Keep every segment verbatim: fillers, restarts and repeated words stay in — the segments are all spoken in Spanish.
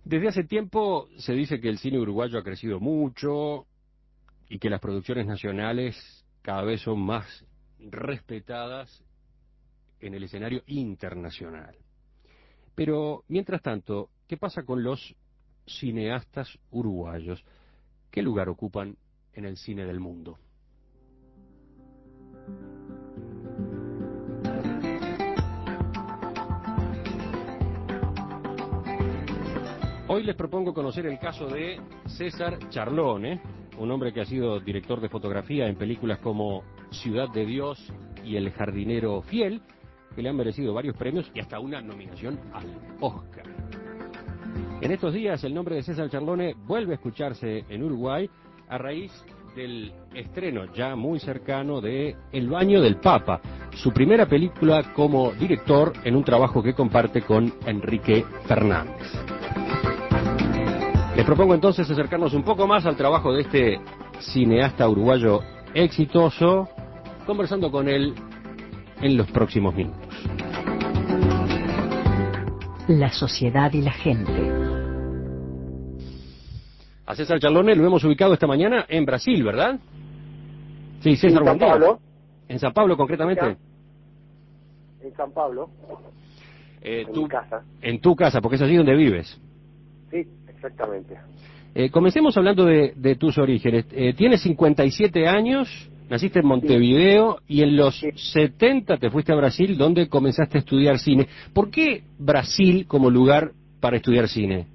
Desde hace tiempo se dice que el cine uruguayo ha crecido mucho y que las producciones nacionales cada vez son más respetadas en el escenario internacional. Pero, mientras tanto, ¿qué pasa con los cineastas uruguayos? ¿Qué lugar ocupan en el cine del mundo? Hoy les propongo conocer el caso de César Charlone, un hombre que ha sido director de fotografía en películas como Ciudad de Dios y El jardinero fiel, que le han merecido varios premios y hasta una nominación al Oscar. En estos días el nombre de César Charlone vuelve a escucharse en Uruguay a raíz del estreno ya muy cercano de El baño del Papa, su primera película como director en un trabajo que comparte con Enrique Fernández. Les propongo entonces acercarnos un poco más al trabajo de este cineasta uruguayo exitoso, conversando con él en los próximos minutos. La sociedad y la gente. A César Charlone lo hemos ubicado esta mañana en Brasil, ¿verdad? Sí, César, en San Pablo. En San Pablo, concretamente. En San Pablo. Eh, en tu, mi casa. En tu casa, porque es allí donde vives. Sí, exactamente. Eh, comencemos hablando de, de tus orígenes. Eh, tienes cincuenta y siete años, naciste en Montevideo, sí. Y en los sí. setenta te fuiste a Brasil, donde comenzaste a estudiar cine. ¿Por qué Brasil como lugar para estudiar cine?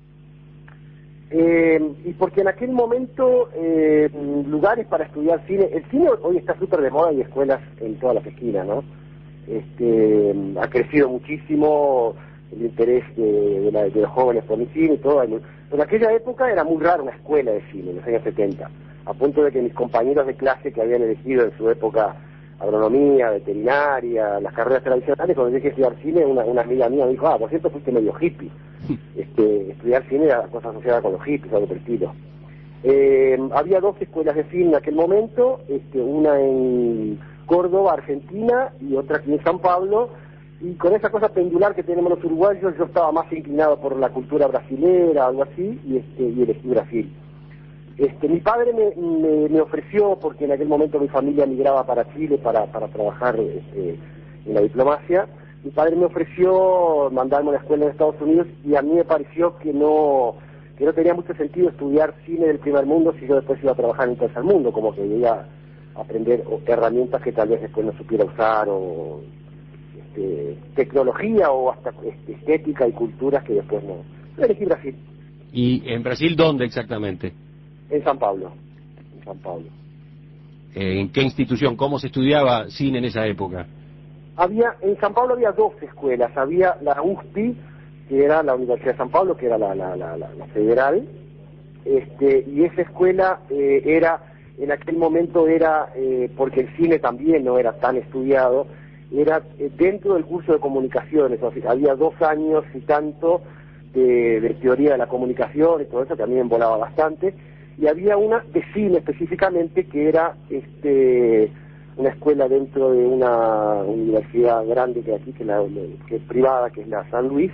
Eh, y porque en aquel momento, eh, lugares para estudiar cine, el cine hoy está súper de moda y escuelas en todas las esquinas, ¿no? Este, ha crecido muchísimo el interés de, de, la, de los jóvenes por el cine y todo. Pero en aquella época era muy raro una escuela de cine, en los años setenta, a punto de que mis compañeros de clase que habían elegido en su época agronomía, veterinaria, las carreras tradicionales, cuando dije estudiar cine, una, una amiga mía me dijo, ah, por cierto, fuiste medio hippie. Este, estudiar cine era cosa asociada con los hippies, algo por el estilo. Eh, había dos escuelas de cine en aquel momento, este, una en Córdoba, Argentina, y otra aquí en San Pablo, y con esa cosa pendular que tenemos los uruguayos, yo estaba más inclinado por la cultura brasilera, algo así, y, este, y elegí Brasil. Este, mi padre me, me, me ofreció, porque en aquel momento mi familia migraba para Chile para, para trabajar este, en la diplomacia, mi padre me ofreció mandarme a una escuela en Estados Unidos y a mí me pareció que no que no tenía mucho sentido estudiar cine del primer mundo si yo después iba a trabajar en el tercer mundo, como que iba a aprender herramientas que tal vez después no supiera usar, o este, tecnología o hasta este, estética y culturas que después no. Yo elegí Brasil. ¿Y en Brasil dónde exactamente? En San Pablo. En San Pablo. Eh, ¿En qué institución? ¿Cómo se estudiaba cine en esa época? Había, en San Pablo había dos escuelas, había la U S P I, que era la Universidad de San Pablo, que era la, la, la, la, la federal, este, y esa escuela eh, era, en aquel momento era, eh, porque el cine también no era tan estudiado, era eh, dentro del curso de comunicaciones, o sea, había dos años y tanto de, de teoría de la comunicación y todo eso, que a mí me volaba bastante, y había una de cine específicamente que era, este... una escuela dentro de una universidad grande que aquí, que, la, que es privada, que es la San Luis,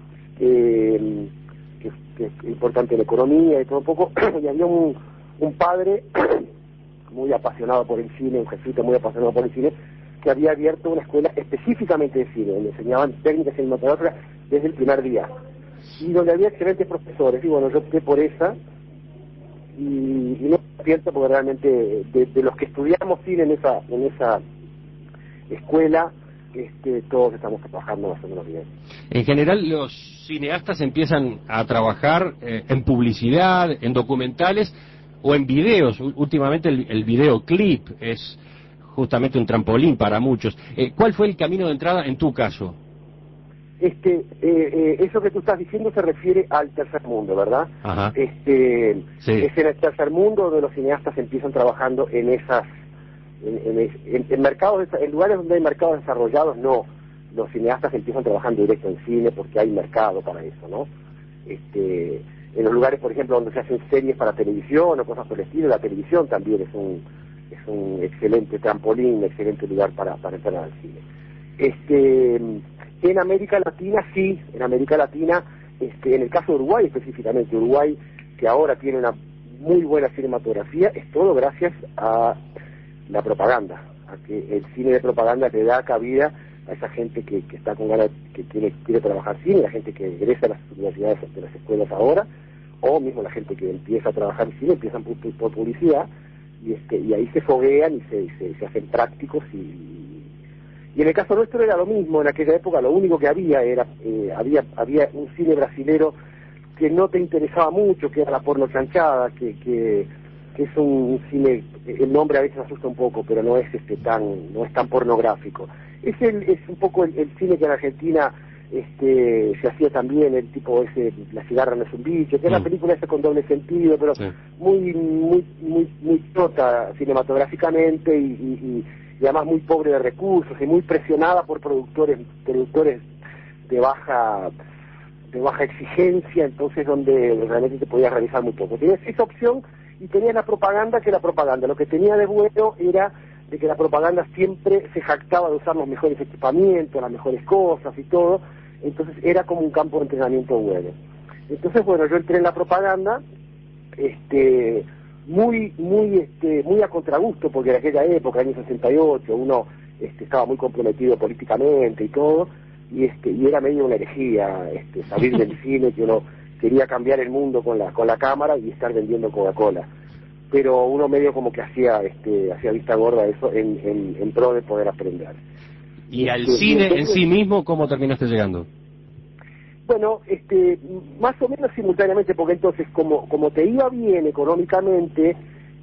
eh, que, que es importante en economía y todo un poco, y había un, un padre muy apasionado por el cine, un jesuita muy apasionado por el cine, que había abierto una escuela específicamente de cine, donde enseñaban técnicas cinematográficas desde el primer día, y donde había excelentes profesores, y bueno, yo opté por esa, y, y no pienso porque realmente de, de los que estudiamos cine en esa en esa escuela, este, todos estamos trabajando más o menos bien. En general los cineastas empiezan a trabajar eh, en publicidad, en documentales o en videos. Últimamente el, el videoclip es justamente un trampolín para muchos. Eh, ¿Cuál fue el camino de entrada en tu caso? Este, eh, eh, eso que tú estás diciendo se refiere al tercer mundo, ¿verdad? Ajá. Este, sí. Es en el tercer mundo donde los cineastas empiezan trabajando en esas, en, en, en, en mercados, en lugares donde hay mercados desarrollados, no. Los cineastas empiezan trabajando directo en cine porque hay mercado para eso, ¿no? Este, en los lugares, por ejemplo, donde se hacen series para televisión o cosas por el estilo, la televisión también es un, es un excelente trampolín, un excelente lugar para, para entrar al cine. Este, en América Latina, sí, en América Latina este, en el caso de Uruguay específicamente, Uruguay que ahora tiene una muy buena cinematografía, es todo gracias a la propaganda, a que el cine de propaganda le da cabida a esa gente que, que está con ganas, que quiere, quiere trabajar cine, la gente que egresa a las universidades, de las escuelas ahora, o mismo la gente que empieza a trabajar en cine, empiezan por, por publicidad, y este y ahí se foguean y se, se, se hacen prácticos, y, y en el caso nuestro era lo mismo. En aquella época lo único que había era, eh, había había un cine brasilero que no te interesaba mucho, que era la porno chanchada, que, que, que es un cine, el nombre a veces asusta un poco, pero no es este tan, no es tan pornográfico. Es el, es un poco el, el cine que en Argentina este se hacía también, el tipo ese, La cigarra no es un bicho, que es mm. una película esa con doble sentido, pero sí. muy, muy, muy, muy chota cinematográficamente y, y, y además muy pobre de recursos y muy presionada por productores, productores de baja de baja exigencia, entonces donde realmente te podías realizar muy poco. Tenías esa opción y tenías la propaganda, que la propaganda lo que tenía de bueno era de que la propaganda siempre se jactaba de usar los mejores equipamientos, las mejores cosas y todo, entonces era como un campo de entrenamiento bueno. Entonces, bueno, yo entré en la propaganda, este, muy, muy, este, muy a contragusto, porque en aquella época, año sesenta y ocho, uno este, estaba muy comprometido políticamente y todo, y este, y era medio una herejía, este, salir del cine, que uno quería cambiar el mundo con la, con la cámara y estar vendiendo Coca-Cola. Pero uno medio como que hacía este hacía vista gorda eso en, en, en pro de poder aprender. ¿Y al este, cine y entonces, en sí mismo cómo terminaste llegando? Bueno, este más o menos simultáneamente, porque entonces como como te iba bien económicamente,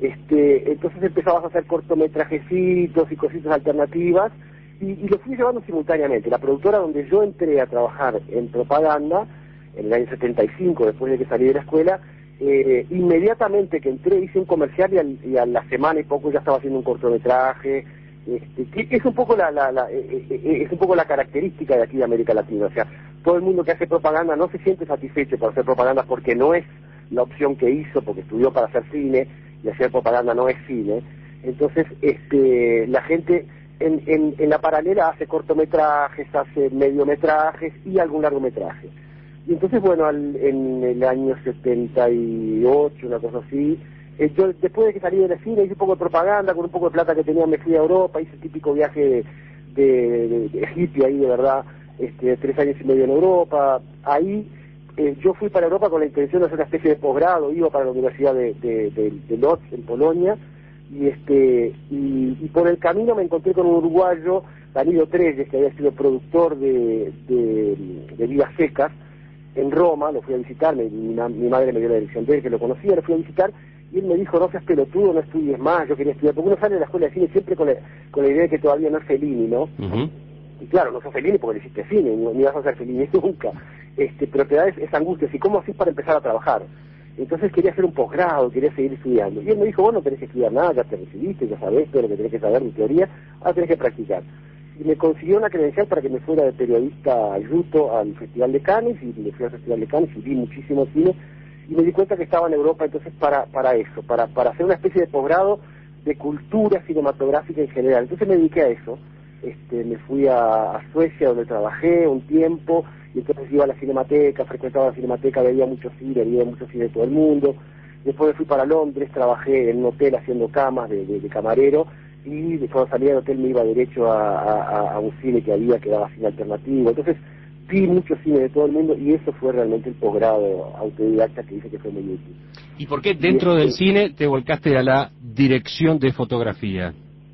este entonces empezabas a hacer cortometrajecitos y cositas alternativas, y, y lo fui llevando simultáneamente. La productora donde yo entré a trabajar en propaganda, en el año setenta y cinco, después de que salí de la escuela, Eh, inmediatamente que entré hice un comercial y, al, y a la semana y poco ya estaba haciendo un cortometraje, este, que es un poco la, la, la eh, eh, es un poco la característica de aquí de América Latina. O sea, todo el mundo que hace propaganda no se siente satisfecho por hacer propaganda porque no es la opción que hizo, porque estudió para hacer cine y hacer propaganda no es cine. Entonces este la gente en, en, en la paralela hace cortometrajes, hace mediometrajes y algún largometraje. Y entonces, bueno, al, en el año setenta y ocho, una cosa así, eh, yo después de que salí de la cine hice un poco de propaganda, con un poco de plata que tenía me fui a Europa, hice el típico viaje de, de, de, de hippie ahí, de verdad, este, tres años y medio en Europa. Ahí eh, yo fui para Europa con la intención de hacer una especie de posgrado, iba para la Universidad de, de, de, de Lodz, en Polonia, y este y, y por el camino me encontré con un uruguayo, Danilo Treyes, que había sido productor de, de, de Vidas Secas, en Roma. Lo fui a visitar, mi, mi, mi madre me dio la dirección de él, que lo conocía, lo fui a visitar, y él me dijo, no seas pelotudo, no estudies más. Yo quería estudiar, porque uno sale de la escuela de cine siempre con la, con la idea de que todavía no es Fellini, ¿no? Uh-huh. Y claro, no sos Fellini porque le hiciste cine, ni, ni vas a ser Fellini nunca, este, pero te da esa es angustia, ¿y cómo haces para empezar a trabajar? Entonces quería hacer un posgrado, quería seguir estudiando, y él me dijo, vos no tenés que estudiar nada, ya te recibiste, ya sabés todo lo que tenés que saber de teoría, ahora tenés que practicar. Y me consiguió una credencial para que me fuera de periodista ayuto al Festival de Cannes, y me fui al Festival de Cannes y vi muchísimo cine, y me di cuenta que estaba en Europa entonces para para eso, para para hacer una especie de posgrado de cultura cinematográfica en general. Entonces me dediqué a eso, este me fui a, a Suecia, donde trabajé un tiempo, y entonces iba a la cinemateca, frecuentaba la cinemateca, veía mucho cine, veía mucho cine de todo el mundo. Después me fui para Londres, trabajé en un hotel haciendo camas de, de, de camarero, y cuando salía del hotel me iba derecho a, a, a un cine que había, que daba cine alternativo. Entonces vi mucho cine de todo el mundo, y eso fue realmente el posgrado autodidacta que hice, que fue muy útil. ¿Y por qué dentro y, del cine te volcaste a la dirección de fotografía?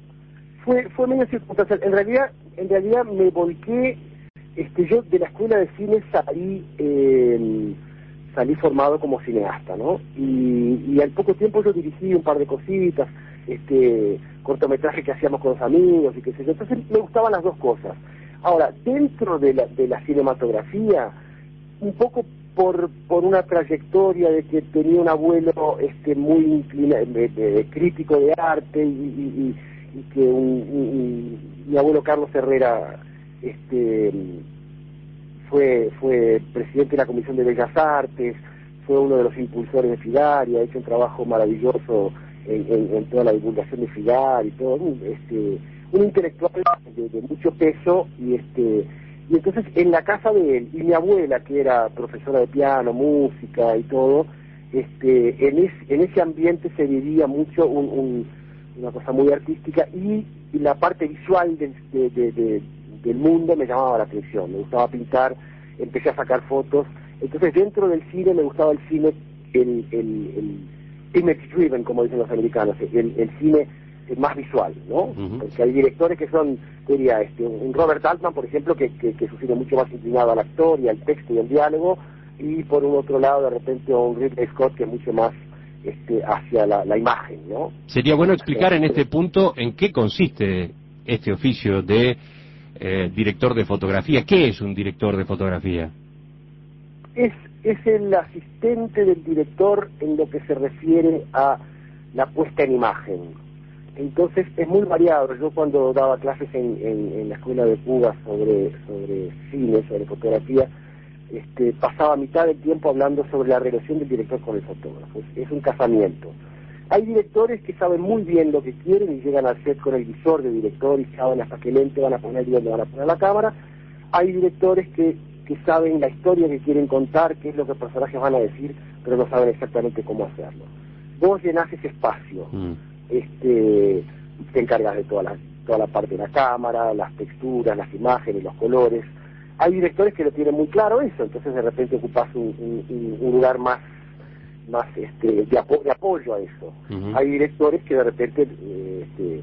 Fue fue medio circunstancial. En realidad, en realidad me volqué, este yo de la escuela de cine salí eh, salí formado como cineasta, ¿no? Y, y al poco tiempo yo dirigí un par de cositas, este cortometraje que hacíamos con los amigos y qué sé yo. Entonces me gustaban las dos cosas. Ahora, dentro de la, de la cinematografía, un poco por por una trayectoria de que tenía un abuelo este muy inclina, de, de, de crítico de arte, y, y, y que un, un, mi abuelo Carlos Herrera este fue fue presidente de la Comisión de Bellas Artes, fue uno de los impulsores de Figari, ha hecho un trabajo maravilloso en, en, en toda la divulgación de Figari y todo, un, este un intelectual de, de mucho peso, y este Y entonces en la casa de él, y mi abuela, que era profesora de piano, música y todo, este, en, es, en ese ambiente se vivía mucho un, un, una cosa muy artística, y, y la parte visual del, de, de, de, del mundo me llamaba la atención. Me gustaba pintar, empecé a sacar fotos. Entonces dentro del cine me gustaba el cine, el, el, el image driven, como dicen los americanos, el, el cine más visual, ¿no? Uh-huh. Porque hay directores que son, diría, este, un Robert Altman, por ejemplo, que, que, que su cine mucho más inclinado al actor y al texto y al diálogo, y por un otro lado, de repente, un Ridley Scott que es mucho más este, hacia la, la imagen, ¿no? Sería bueno explicar en este punto en qué consiste este oficio de eh, director de fotografía. ¿Qué es un director de fotografía? Es, es el asistente del director en lo que se refiere a la puesta en imagen. Entonces es muy variado. Yo cuando daba clases en, en, en la escuela de Cuba sobre, sobre cine, sobre fotografía, este, pasaba mitad del tiempo hablando sobre la relación del director con el fotógrafo. Es, es un casamiento. Hay directores que saben muy bien lo que quieren y llegan al set con el visor de director y saben hasta qué lente van a poner y dónde van a poner la cámara. Hay directores que, que saben la historia que quieren contar, qué es lo que los personajes van a decir, pero no saben exactamente cómo hacerlo. Vos llenás ese espacio. Mm. Este, te encargas de toda la, toda la parte de la cámara, las texturas, las imágenes, los colores. Hay directores que lo tienen muy claro eso, entonces de repente ocupas un, un, un lugar más, más este, de, apo de apoyo a eso. Uh-huh. Hay directores que de repente, eh, este,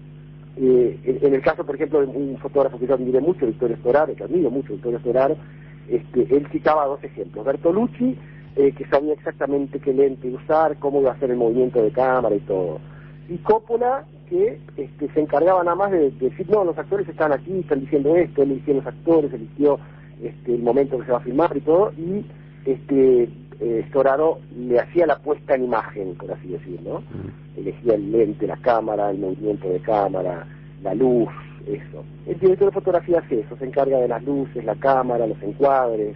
eh, en, en el caso, por ejemplo, de un fotógrafo que yo admiré mucho, Vittorio Storaro, que admiro mucho, Vittorio Storaro, este, él citaba dos ejemplos. Bertolucci, eh, que sabía exactamente qué lente usar, cómo iba a hacer el movimiento de cámara y todo. Y Coppola, que este, se encargaba nada más de, de decir, no, los actores están aquí, están diciendo esto, él eligió los actores, eligió este, el momento que se va a filmar y todo, y este eh, Storaro le hacía la puesta en imagen, por así decirlo, ¿no? Mm. Elegía el lente, la cámara, el movimiento de cámara, la luz, eso. El director de fotografía hace eso, se encarga de las luces, la cámara, los encuadres.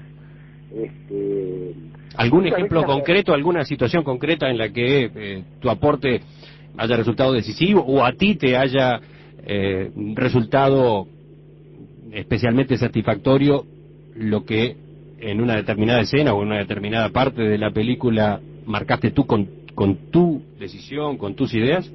Este, ¿Algún ejemplo concreto, alguna situación concreta en la que eh, tu aporte haya resultado decisivo o a ti te haya eh, resultado especialmente satisfactorio lo que en una determinada escena o en una determinada parte de la película marcaste tú con, con tu decisión, con tus ideas?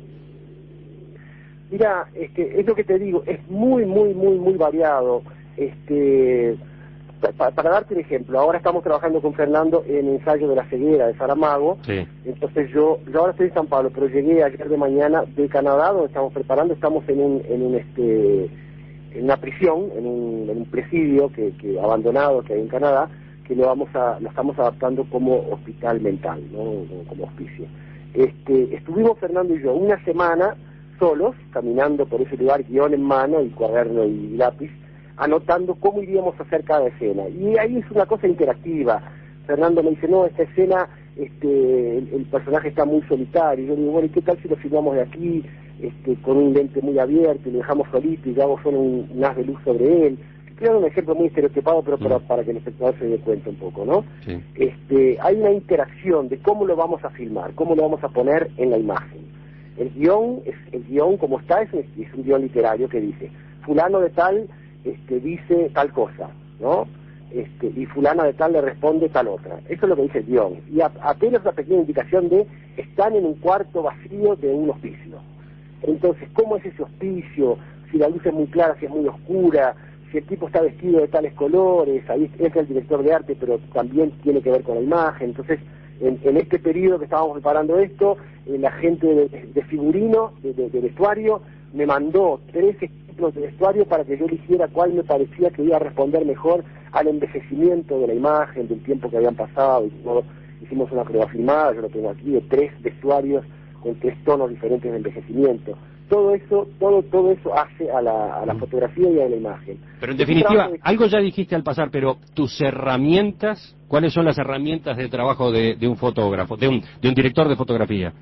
Mira, este, es lo que te digo, es muy, muy, muy, muy variado. Este, para, para darte un ejemplo, ahora estamos trabajando con Fernando en el ensayo de la ceguera de Saramago. Sí. Entonces yo, yo ahora estoy en San Pablo, pero llegué ayer de mañana de Canadá, donde estamos preparando, estamos en un, en un este, en una prisión, en un, en un presidio que, que abandonado que hay en Canadá, que lo vamos a, lo estamos adaptando como hospital mental, ¿no? Como hospicio. Este, estuvimos Fernando y yo una semana solos, caminando por ese lugar, guión en mano y cuaderno y lápiz, anotando cómo iríamos a hacer cada escena. Y ahí es una cosa interactiva. Fernando me dice, no, esta escena, este, el, el personaje está muy solitario. Y yo digo, bueno, ¿y qué tal si lo filmamos de aquí, este, con un lente muy abierto y lo dejamos solito y yo hago solo un, un haz de luz sobre él? Quiero dar un ejemplo muy estereotipado, pero para, para que el espectador se dé cuenta un poco, ¿no? Sí. Este, hay una interacción de cómo lo vamos a filmar, cómo lo vamos a poner en la imagen. El guión, es, el guión como está, es un, es un guión literario que dice, fulano de tal este, dice tal cosa, ¿no? Este, y fulana de tal le responde tal otra. Eso es lo que dice el guión. Y a, apenas una pequeña indicación de, están en un cuarto vacío de un hospicio. Entonces, ¿cómo es ese hospicio? Si la luz es muy clara, si es muy oscura, si el tipo está vestido de tales colores, ahí entra el director de arte, pero también tiene que ver con la imagen. Entonces, en, en este periodo que estábamos preparando esto, eh, la gente de, de figurino, de, de, de vestuario, me mandó tres ejemplos de vestuario para que yo eligiera cuál me parecía que iba a responder mejor al envejecimiento de la imagen, del tiempo que habían pasado. Y todo. Hicimos una prueba filmada, yo lo tengo aquí, de tres vestuarios con tres tonos diferentes de envejecimiento. Todo eso, todo, todo eso hace a la, a la fotografía y a la imagen. Pero en definitiva, de... algo ya dijiste al pasar, pero tus herramientas, ¿cuáles son las herramientas de trabajo de, de un fotógrafo, de un, de un director de fotografía?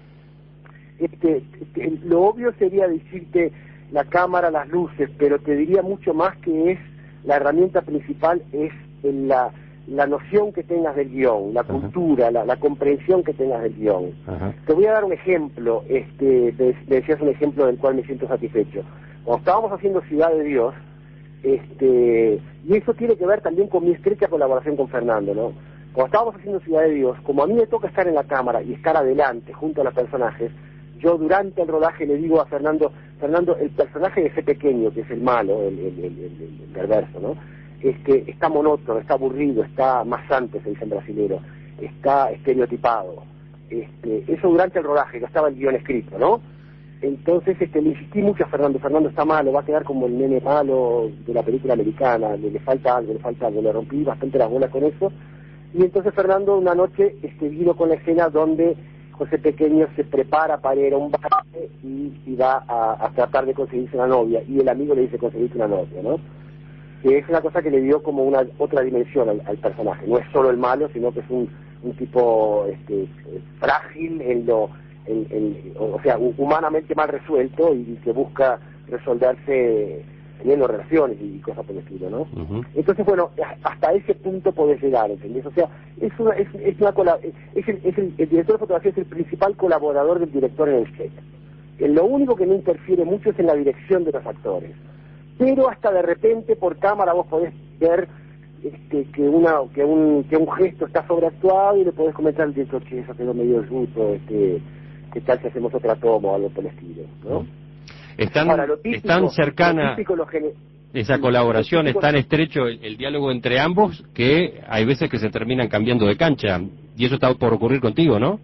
Este, este, lo obvio sería decirte la cámara, las luces, pero te diría mucho más que es, la herramienta principal es en la, la noción que tengas del guión, la cultura, la, la comprensión que tengas del guión. Ajá. Te voy a dar un ejemplo, este, me decías un ejemplo del cual me siento satisfecho. Cuando estábamos haciendo Ciudad de Dios, Este, y eso tiene que ver también con mi estrecha colaboración con Fernando, ¿no? Cuando estábamos haciendo Ciudad de Dios, como a mí me toca estar en la cámara y estar adelante, junto a los personajes, yo durante el rodaje le digo a Fernando, Fernando, el personaje de ese pequeño, que es el malo, el, el, el, el, el perverso, ¿no? Este, está monótono, está aburrido, está masante, se dice en brasilero, está estereotipado. Este, eso durante el rodaje, ya estaba el guión escrito, ¿no? Entonces este, le insistí mucho a Fernando, Fernando está malo, va a quedar como el nene malo de la película americana, le, le falta algo, le falta algo, le rompí bastante las bolas con eso, y entonces Fernando una noche este, vino con la escena donde José Pequeño se prepara para ir a un baile y, y va a, a tratar de conseguirse una novia, y el amigo le dice conseguirse una novia, ¿no? Que es una cosa que le dio como una otra dimensión al, al personaje, no es solo el malo, sino que es un, un tipo este, frágil en lo... El, el, o sea, humanamente mal resuelto y, y que busca resolverse teniendo relaciones y cosas por el estilo, ¿no? Uh-huh. Entonces, bueno, hasta ese punto podés llegar, ¿entendés? O sea, es una, es, es una es el, es el, el director de fotografía es el principal colaborador del director en el set. Lo único que no interfiere mucho es en la dirección de los actores. Pero hasta de repente por cámara vos podés ver este, que una que un que un gesto está sobreactuado y le podés comentar al director que eso quedó medio justo, este ¿qué tal si hacemos otra toma o algo por el estilo, ¿no? Están, Ahora, típico, están cercana gene... esa colaboración, típico... es tan estrecho el, el diálogo entre ambos que hay veces que se terminan cambiando de cancha, y eso está por ocurrir contigo, ¿no?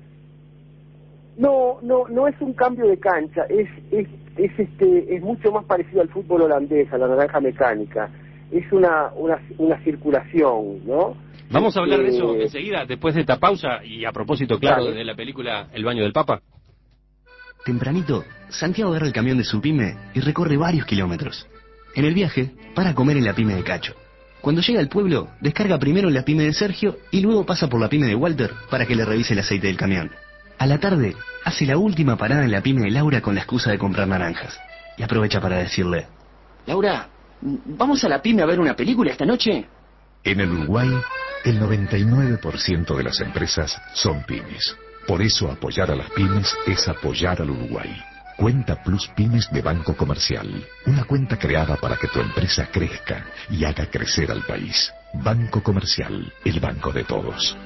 No, no, no es un cambio de cancha, es, es, es este, es mucho más parecido al fútbol holandés, a la naranja mecánica, es una, una, una circulación, ¿no? Vamos a hablar de eso enseguida, después de esta pausa, y a propósito, claro, de la película El baño del Papa. Tempranito, Santiago agarra el camión de su pyme y recorre varios kilómetros. En el viaje, para a comer en la pyme de Cacho. Cuando llega al pueblo, descarga primero en la pyme de Sergio y luego pasa por la pyme de Walter para que le revise el aceite del camión. A la tarde, hace la última parada en la pyme de Laura con la excusa de comprar naranjas. Y aprovecha para decirle: Laura, ¿vamos a la pyme a ver una película esta noche? En el Uruguay, el noventa y nueve por ciento de las empresas son pymes. Por eso apoyar a las pymes es apoyar al Uruguay. Cuenta Plus Pymes de Banco Comercial. Una cuenta creada para que tu empresa crezca y haga crecer al país. Banco Comercial, el banco de todos.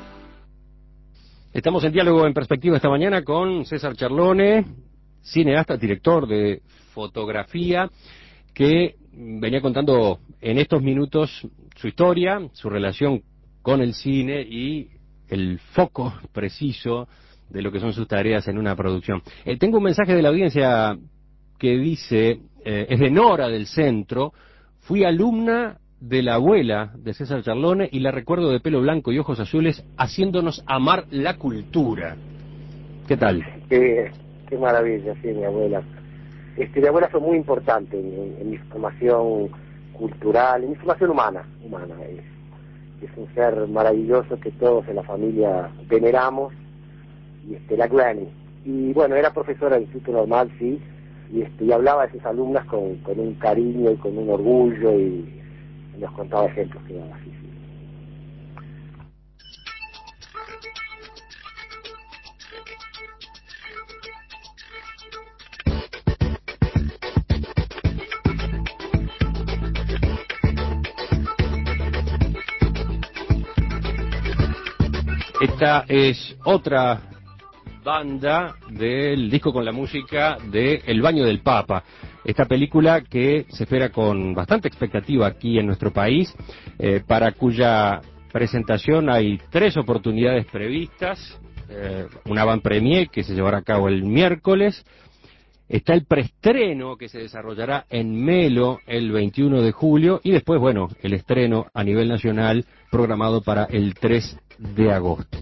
Estamos en diálogo en perspectiva esta mañana con César Charlone, cineasta, director de fotografía, que venía contando en estos minutos su historia, su relación con el cine y el foco preciso de lo que son sus tareas en una producción. Eh, tengo un mensaje de la audiencia que dice, eh, es de Nora del Centro: fui alumna de la abuela de César Charlone y la recuerdo de pelo blanco y ojos azules haciéndonos amar la cultura. ¿Qué tal? Qué, qué maravilla, sí, mi abuela. Este, mi abuela fue muy importante en, en, en mi formación cultural, en mi formación humana. humana es. Es un ser maravilloso que todos en la familia veneramos, y este, la Granny. Y bueno, era profesora del Instituto Normal, sí, y, este, y hablaba de sus alumnas con, con un cariño y con un orgullo, y, y nos contaba ejemplos que daba así, sí. Esta es otra banda del disco con la música de El baño del Papa, esta película que se espera con bastante expectativa aquí en nuestro país, eh, para cuya presentación hay tres oportunidades previstas, eh, una van premier que se llevará a cabo el miércoles, está el preestreno que se desarrollará en Melo el veintiuno de julio y después, bueno, el estreno a nivel nacional programado para el tres de agosto.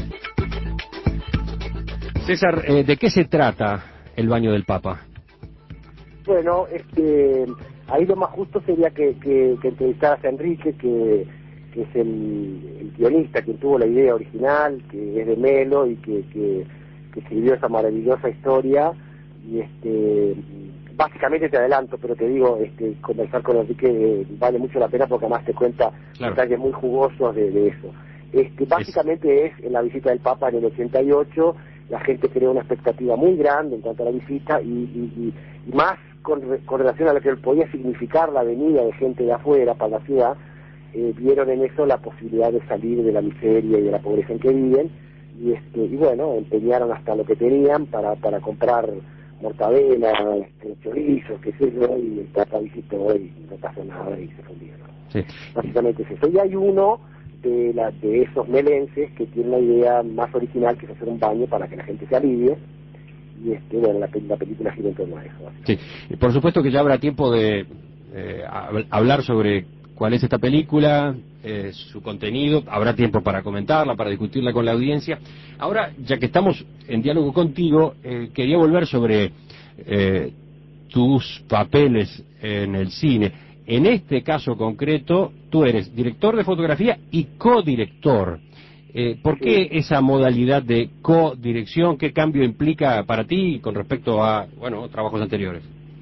César, eh, ¿de qué se trata El baño del Papa? Bueno, este, ahí lo más justo sería que, que, que entrevistaras a Enrique, que, que es el, el guionista, quien tuvo la idea original, que es de Melo y que, que, que escribió esa maravillosa historia. Y este, básicamente te adelanto, pero te digo, este, conversar con Enrique eh, vale mucho la pena porque además te cuenta claro. detalles muy jugosos de, de eso. Este, básicamente es... es en la visita del Papa en el ochenta y ocho, la gente creó una expectativa muy grande en cuanto a la visita, y, y, y, y más con, con relación a lo que podía significar la venida de gente de afuera para la ciudad, eh, vieron en eso la posibilidad de salir de la miseria y de la pobreza en que viven, y este y bueno, empeñaron hasta lo que tenían para, para comprar mortadela, este, chorizos, qué sé yo, y el Papa visitó y no pasó nada y se fundieron. Sí. Básicamente es eso. Y hay uno de, la, de esos melenses que tiene la idea más original, que es hacer un baño para que la gente se alivie, y este bueno, la, la película gira en torno a eso. Sí, y por supuesto que ya habrá tiempo de eh, hablar sobre cuál es esta película, eh, su contenido, habrá tiempo para comentarla, para discutirla con la audiencia. Ahora, ya que estamos en diálogo contigo, eh, quería volver sobre eh, tus papeles en el cine. En este caso concreto, tú eres director de fotografía y codirector. Eh, ¿Por qué Sí. esa modalidad de codirección? ¿Qué cambio implica para ti con respecto a, bueno, trabajos anteriores?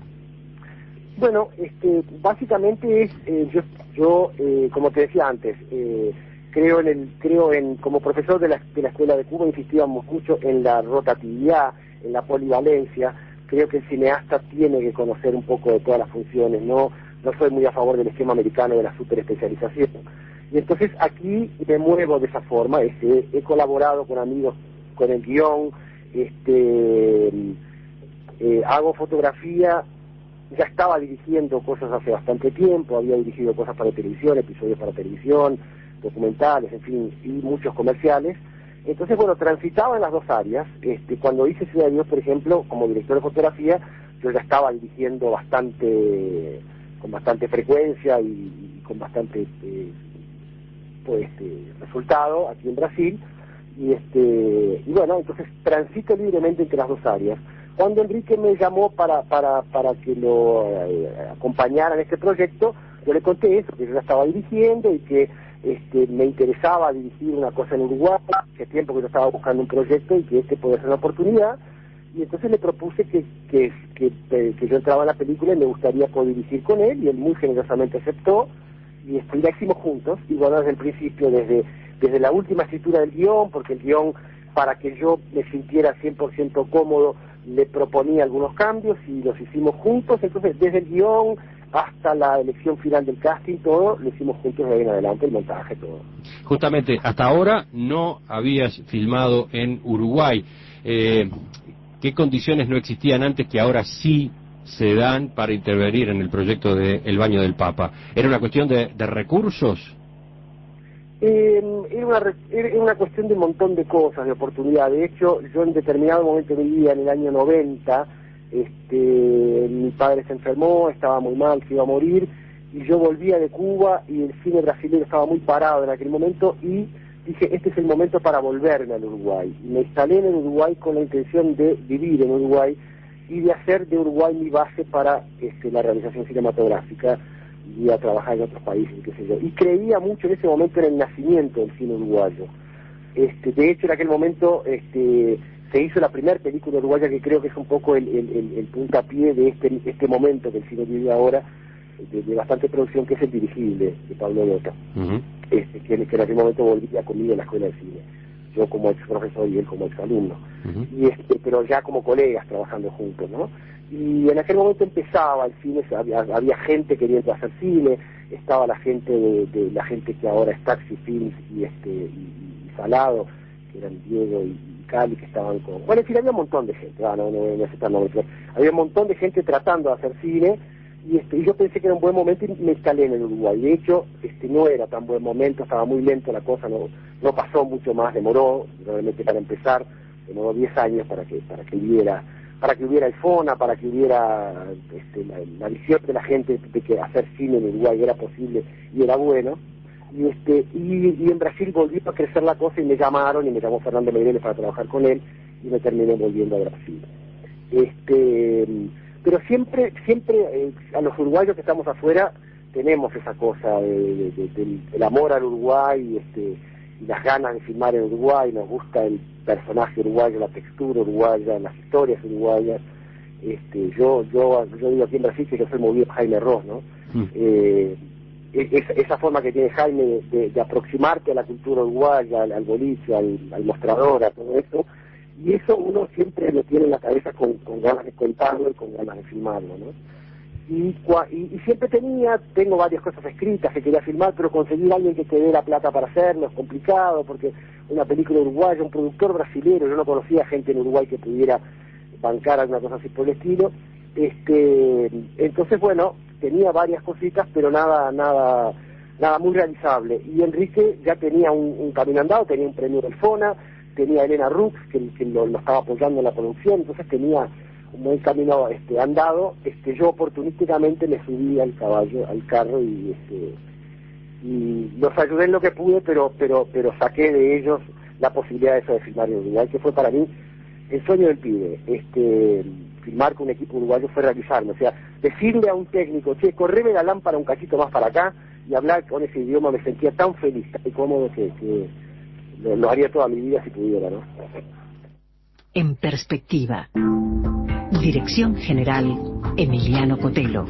Bueno, este, básicamente es, eh, yo, yo eh, como te decía antes, eh, creo en el, creo en, como profesor de la, de la Escuela de Cuba, insistíamos mucho en la rotatividad, en la polivalencia. Creo que el cineasta tiene que conocer un poco de todas las funciones, no, no soy muy a favor del esquema americano de la superespecialización. Y entonces aquí me muevo de esa forma, este, he colaborado con amigos con el guión, este, eh, hago fotografía. Ya estaba dirigiendo cosas hace bastante tiempo, había dirigido cosas para televisión, episodios para televisión, documentales, en fin, y muchos comerciales. Entonces, bueno, transitaba en las dos áreas. Este, cuando hice Ciudad de Dios, por ejemplo, como director de fotografía, yo ya estaba dirigiendo bastante, con bastante frecuencia y, y con bastante eh, pues, este, resultado aquí en Brasil. Y, este, y bueno, entonces transito libremente entre las dos áreas. Cuando Enrique me llamó para para para que lo eh, acompañara en este proyecto, yo le conté eso, que yo ya estaba dirigiendo y que este, me interesaba dirigir una cosa en Uruguay, que tiempo que yo estaba buscando un proyecto y que este podía ser una oportunidad, y entonces le propuse que, que, que, que yo entraba en la película y me gustaría codirigir con él, y él muy generosamente aceptó, y este, y la hicimos juntos, y bueno, desde el principio, desde, desde la última escritura del guión, porque el guión, para que yo me sintiera cien por ciento cómodo, le proponía algunos cambios y los hicimos juntos. Entonces desde el guión hasta la elección final del casting, todo lo hicimos juntos de ahí en adelante, el montaje, todo. Justamente, hasta ahora no habías filmado en Uruguay. Eh, ¿Qué condiciones no existían antes que ahora sí se dan para intervenir en el proyecto de El Baño del Papa? ¿Era una cuestión de, de recursos? Eh, era, una, era una cuestión de un montón de cosas, de oportunidad. De hecho, yo en determinado momento de mi vida, en el año noventa, este, mi padre se enfermó, estaba muy mal, se iba a morir, y yo volvía de Cuba y el cine brasileño estaba muy parado en aquel momento, y dije, este es el momento para volverme al Uruguay. Y me instalé en el Uruguay con la intención de vivir en Uruguay y de hacer de Uruguay mi base para este, la realización cinematográfica, y a trabajar en otros países, qué sé yo. Y creía mucho en ese momento en el nacimiento del cine uruguayo. Este, de hecho, en aquel momento este, se hizo la primera película uruguaya, que creo que es un poco el, el, el, el puntapié de este, este momento que el cine vive ahora, de, de bastante producción, que es El Dirigible, de Pablo Lota, uh-huh. este, que, que en aquel momento volvía conmigo a la escuela de cine. Yo como ex profesor y él como ex alumno. Uh-huh. Y este, pero ya como colegas trabajando juntos, ¿no? Y en aquel momento empezaba el cine, había, había gente queriendo hacer cine, estaba la gente de, de la gente que ahora es Taxi Films y este y, y Salado, que eran Diego y, y Cali, que estaban con... Bueno, en fin, había un montón de gente, ah, no, no, no, no sé tan nombre, pero había un montón de gente tratando de hacer cine, y, este, y yo pensé que era un buen momento y me instalé en el Uruguay. De hecho, este no era tan buen momento, estaba muy lento la cosa, no, no pasó mucho más, demoró, realmente para empezar, demoró diez años para que, para que hubiera... para que hubiera el FONA, para que hubiera este, la, la visión de la gente de que hacer cine en Uruguay era posible y era bueno. Y este y, y en Brasil volvió a crecer la cosa y me llamaron, y me llamó Fernando Meireles para trabajar con él, y me terminé volviendo a Brasil. Este pero siempre siempre eh, a los uruguayos que estamos afuera tenemos esa cosa de, de, de, del, del amor al Uruguay, y este y las ganas de filmar en Uruguay, nos gusta el personaje uruguayo, la textura uruguaya, las historias uruguayas. Este, yo yo yo digo aquí en Brasil que yo soy movido por Jaime Ross, ¿no? Mm. Eh, esa, esa forma que tiene Jaime de, de, de aproximarte a la cultura uruguaya, al, al boliche, al, al mostrador, a todo esto, y eso uno siempre lo tiene en la cabeza con, con ganas de contarlo y con ganas de filmarlo, ¿no? Y, y, y siempre tenía, tengo varias cosas escritas que quería filmar, pero conseguir a alguien que te dé la plata para hacerlo es complicado, porque una película uruguaya, un productor brasilero, yo no conocía gente en Uruguay que pudiera bancar alguna cosa así por el estilo. Este, entonces, bueno, tenía varias cositas, pero nada, nada, nada muy realizable. Y Enrique ya tenía un, un camino andado, tenía un premio del FONA, tenía a Elena Rux, que, que lo, lo estaba apoyando en la producción, entonces tenía un buen camino este, andado. Este, yo oportunísticamente me subí al caballo, al carro, y este, y los ayudé en lo que pude, pero, pero, pero saqué de ellos la posibilidad de eso de filmar en Uruguay, que fue para mí el sueño del pibe. Este, filmar con un equipo uruguayo fue realizarme, o sea, decirle a un técnico, che, correme la lámpara un cachito más para acá, y hablar con ese idioma, me sentía tan feliz, tan cómodo, que, que lo, lo haría toda mi vida si pudiera, ¿no? En perspectiva. Dirección General, Emiliano Cotelo.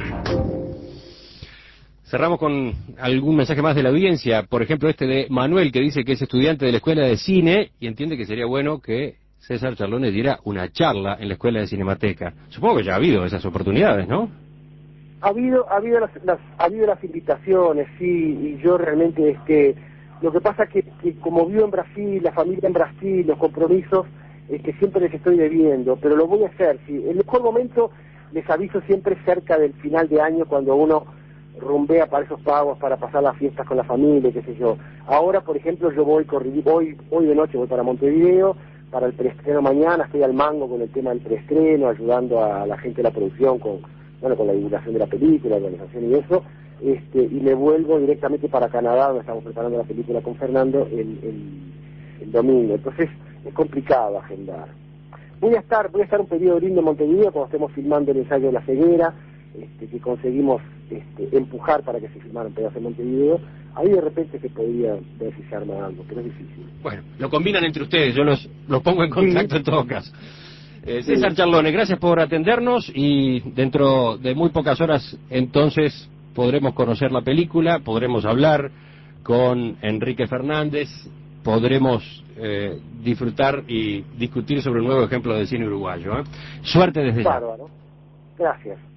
Cerramos con algún mensaje más de la audiencia, por ejemplo este de Manuel, que dice que es estudiante de la Escuela de Cine y entiende que sería bueno que César Charlone diera una charla en la Escuela de Cinemateca. Supongo que ya ha habido esas oportunidades, ¿no? Ha habido, ha habido las, las, ha habido las invitaciones, sí, y yo realmente, este, lo que pasa es que, que como vivo en Brasil, la familia en Brasil, los compromisos, es que siempre les estoy debiendo, pero lo voy a hacer, sí. El mejor momento, les aviso siempre cerca del final de año, cuando uno rumbea para esos pagos, para pasar las fiestas con la familia, qué sé yo. Ahora, por ejemplo, yo voy, corri, voy hoy de noche voy para Montevideo, para el preestreno mañana, estoy al mango con el tema del preestreno, ayudando a la gente de la producción con, bueno, con la divulgación de la película, la organización y eso, este, y me vuelvo directamente para Canadá, donde estamos preparando la película con Fernando el, el, el domingo. Entonces es complicado agendar. Voy a estar, voy a estar un periodo lindo en Montevideo cuando estemos filmando el ensayo de La Ceguera, este, que conseguimos este, empujar para que se filmara un pedazo en Montevideo. Ahí de repente se podría ver si se arma algo, pero es difícil. Bueno, lo combinan entre ustedes, yo los, los pongo en contacto sí. En todo caso. Eh, César sí. Charlone, gracias por atendernos y dentro de muy pocas horas entonces podremos conocer la película, podremos hablar con Enrique Fernández, podremos eh, disfrutar y discutir sobre un nuevo ejemplo de cine uruguayo. ¿eh? Suerte desde ya. Bárbaro. Gracias.